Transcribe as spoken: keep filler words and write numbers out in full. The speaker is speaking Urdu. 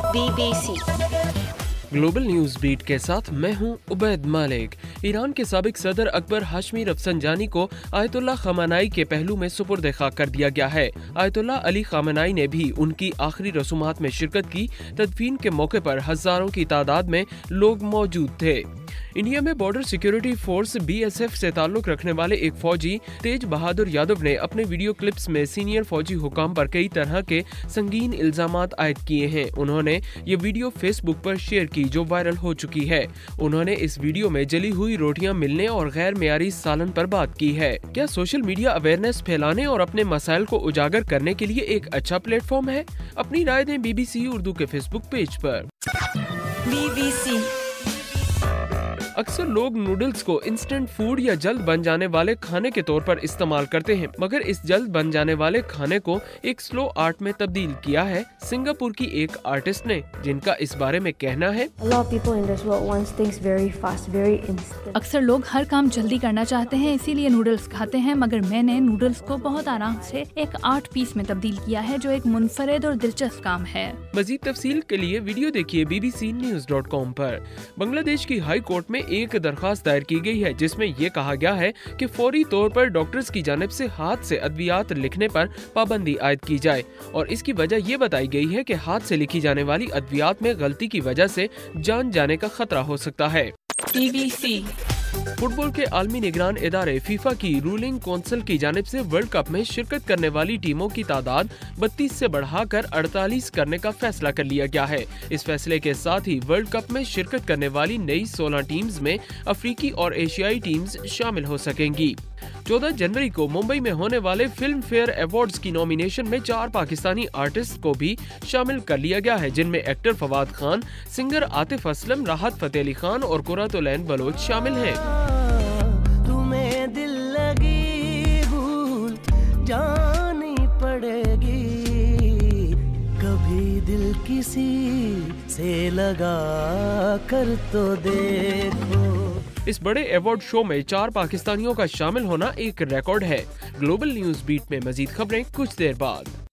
Be B C global news beat کے ساتھ میں ہوں عبید مالک۔ ایران کے سابق صدر اکبر ہاشمی رفسنجانی کو آیت اللہ خامنائی کے پہلو میں سپرد خاک کر دیا گیا ہے۔ آیت اللہ علی خامنائی نے بھی ان کی آخری رسومات میں شرکت کی۔ تدفین کے موقع پر ہزاروں کی تعداد میں لوگ موجود تھے۔ انڈیا میں border security force B S F سے تعلق رکھنے والے ایک فوجی تیج بہادر یادو نے اپنے ویڈیو کلپس میں سینئر فوجی حکام پر کئی طرح کے سنگین الزامات عائد کیے ہیں۔ انہوں نے یہ ویڈیو فیس بک پر شیئر کی جو وائرل ہو چکی ہے۔ انہوں نے اس ویڈیو میں جلی ہوئی روٹیاں ملنے اور غیر معیاری سالن پر بات کی ہے۔ کیا سوشل میڈیا اویئرنیس پھیلانے اور اپنے مسائل کو اجاگر کرنے کے لیے ایک اچھا پلیٹ فارم ہے؟ اپنی رائے دیں بی بی سی اردو کے فیس بک پیج پر۔ بی بی سی اکثر لوگ نوڈلز کو انسٹنٹ فوڈ یا جلد بن جانے والے کھانے کے طور پر استعمال کرتے ہیں، مگر اس جلد بن جانے والے کھانے کو ایک سلو آرٹ میں تبدیل کیا ہے سنگاپور کی ایک آرٹسٹ نے، جن کا اس بارے میں کہنا ہے اکثر لوگ ہر کام جلدی کرنا چاہتے ہیں، اسی لیے نوڈلز کھاتے ہیں، مگر میں نے نوڈلز کو بہت آرام سے ایک آرٹ پیس میں تبدیل کیا ہے جو ایک منفرد اور دلچسپ کام ہے۔ مزید تفصیل کے لیے ویڈیو دیکھیے B B C news dot com پر۔ بنگلہ دیش کی ہائی کورٹ میں ایک درخواست دائر کی گئی ہے جس میں یہ کہا گیا ہے کہ فوری طور پر ڈاکٹرز کی جانب سے ہاتھ سے ادویات لکھنے پر پابندی عائد کی جائے، اور اس کی وجہ یہ بتائی گئی ہے کہ ہاتھ سے لکھی جانے والی ادویات میں غلطی کی وجہ سے جان جانے کا خطرہ ہو سکتا ہے۔ B B C football کے عالمی نگران ادارے فیفا کی رولنگ کونسل کی جانب سے ورلڈ کپ میں شرکت کرنے والی ٹیموں کی تعداد بتیس سے بڑھا کر اڑتالیس کرنے کا فیصلہ کر لیا گیا ہے۔ اس فیصلے کے ساتھ ہی ورلڈ کپ میں شرکت کرنے والی نئی سولہ ٹیمز میں افریقی اور ایشیائی ٹیمز شامل ہو سکیں گی۔ چودہ جنوری کو ممبئی میں ہونے والے فلم فیئر ایوارڈز کی نومینیشن میں چار پاکستانی آرٹسٹ کو بھی شامل کر لیا گیا ہے، جن میں ایکٹر فواد خان، سنگر عاطف اسلم، راحت فتح علی خان اور قرۃ العین بلوچ شامل ہیں۔ تمہیں دل لگی بھول جانی پڑے گی، کبھی دل کسی سے لگا کر تو دیکھو۔ اس بڑے ایوارڈ شو میں چار پاکستانیوں کا شامل ہونا ایک ریکارڈ ہے۔ گلوبل نیوز بیٹ میں مزید خبریں کچھ دیر بعد۔